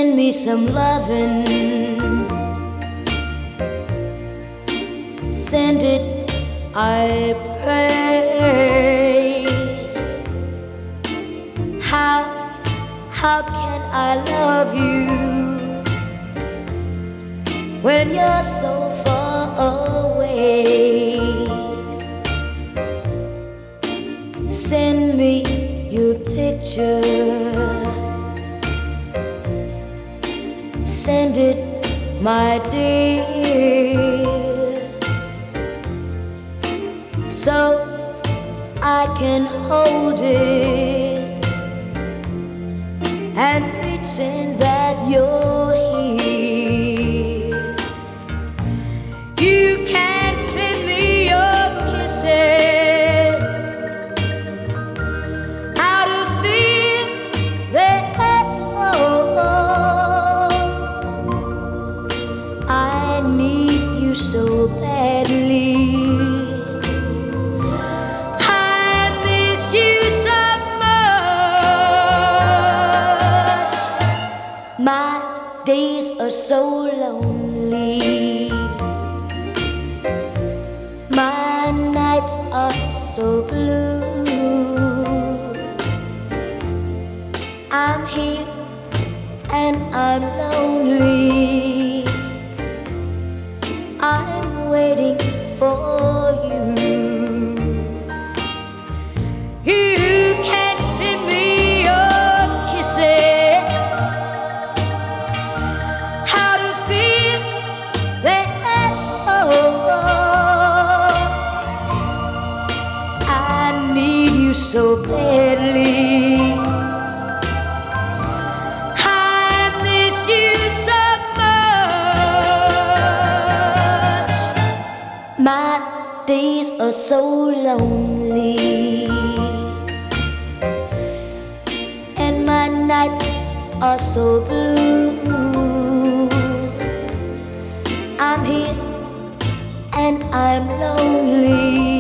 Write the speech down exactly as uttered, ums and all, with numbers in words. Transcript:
Send me some lovin', send it, I pray. How, how can I love you when you're so far away? Send me your picture, send it, my dear, so I can hold it and pretend that you're here. You can send me your kisses out of fear that I need you so badly. I miss you so much. My days are so lonely. My nights are so blue. I'm here and I'm lonely. I'm waiting for you. You can send me your kisses, how to feel that oh, I need you so badly. My days are so lonely, and my nights are so blue. I'm here and I'm lonely.